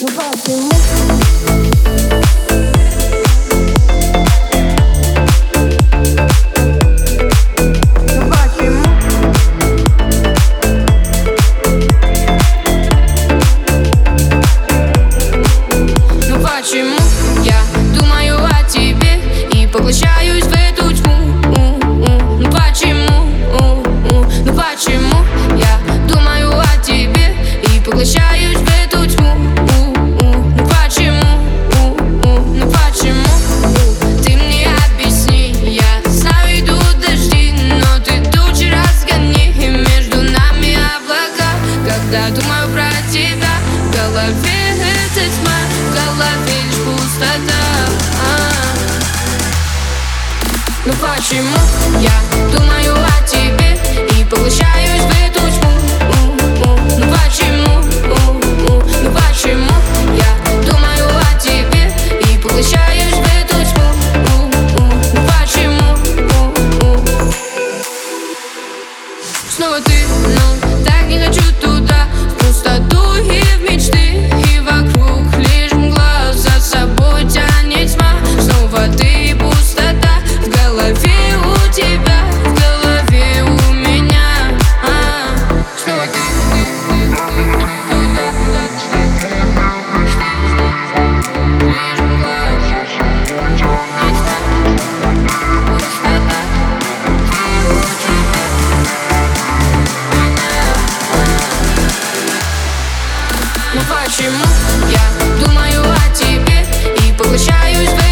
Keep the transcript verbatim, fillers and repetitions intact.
Ну почему? Почему я думаю о тебе и поглощаюсь в эту тьму? Ну почему? Ну почему я думаю о тебе и поглощаюсь в эту тьму? Ну почему? Ну почему? Ты мне объясни, я знаю, идут дожди, но ты тучи разгони, и между нами облака. Когда думаю про тебя, в голове эта тьма, в голове лишь пустота. Ну почему я думаю о тебе и поглощаюсь в эту тьму? Ну почему? Ну почему я думаю о тебе и поглощаюсь в эту тьму? Ну почему? Снова ты, но так не хочу туда, в пустоту и в мечты, и вокруг лишь мгла, за собой тянет тьма. Снова ты и пустота, в голове у тебя, в голове у меня. а, Снова ты. Лишь мгла, пустота. Ну почему я думаю о тебе и поглощаюсь в